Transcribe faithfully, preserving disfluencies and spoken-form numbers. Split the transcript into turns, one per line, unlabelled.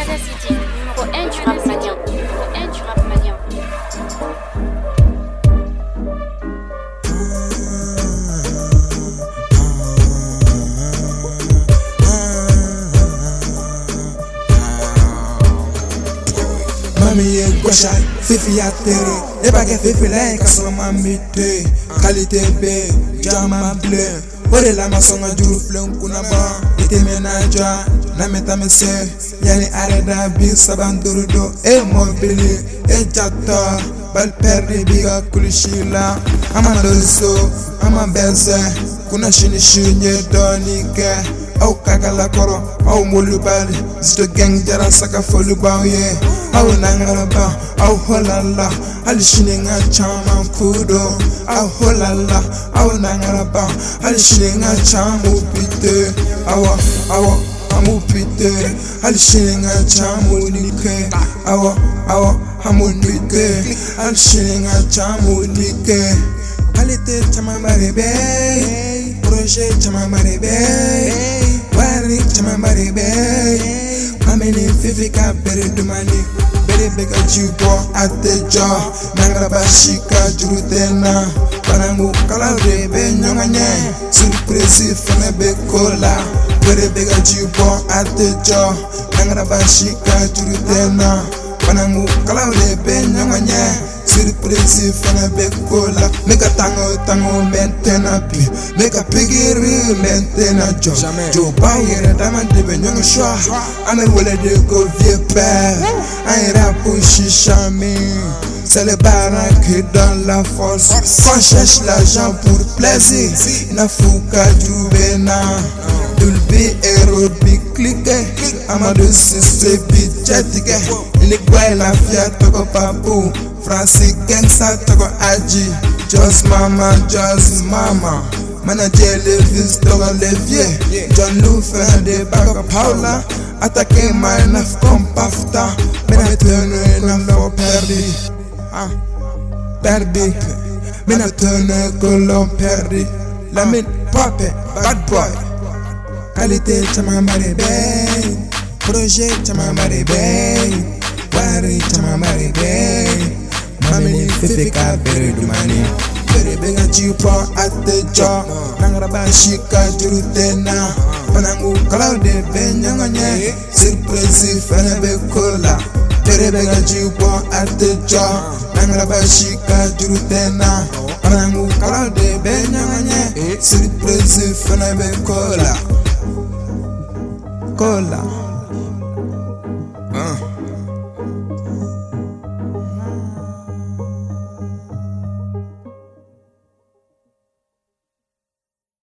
City, numéro un du rap malien. Numéro un du rap malien.
Mami ye gosha, fifi ya tere. E pa ke fifi la e kaso mami te. Qualité B, jama bleu. Ore la masonga juru flem kuna ba. Ite menaja, na meta mese. Yani areda bi sabanduru do. E mobili, e jata. Bal perdi biga kulishila. Ama dolso, ama benze. Kuna shini shini doni ke. Au kakala koro, au molubali. Zito gang jara saka foluba ye. Au nangaraba, au holala. Ali shini nga chama kudo. Au holala, au nangaraba. Ali shini nga chamu pite. Awa, awa, amu pite. Ali shini nga chamu nike. Awa, awa, amu nike. Ali shini nga chamu nike. Qualité chama marebe. Projet chama marebe. Wari chama marebe. Ameni fifika bere dumani. Bere bega jibo atejo. Nangraba shika jurutena. Panangu kala rebe nyonganye. Surprise fana bekola. Bere bega jibo atejo. Nangraba shika jurutena. Panangu kala rebe nyonganye. Surprise fana bekola. Meka tango tango mentena pi. Meka pigiri mentena jo. Jo ba yere dama debe nyonga shwa. Ame wole de go vie père. Aïra pour chichami. C'est le baraque dans la force. Quand cherche l'argent pour plaisir. Ina fuka jubena. Dulbi aerobic clique. Amadou sisse bitchetike. Il est quoi la fiat toko papu. Francis gangsta toko aji. Just mama, just mama. Manager le fils toko levier. John Lou fait des bacs Paula. Attaquer my naf comme pafta. Mena tenu na lo perdi. Ah, perdi. Mena tenu kolon perdi. La mine pape, bad boy. Qualité chama marebe. Projet chama marebe. Wari chama marebe. Mami fifika bere dumani. Bere bega jipo atejo. Nangraba shika jurutena. Panangu kalau de benyanganye. Surprise fana bekola. Bere bega jipo atejo. Nangraba shika jurutena. Panangu kalau de benyanganye. Surprise fana bekola. Cola.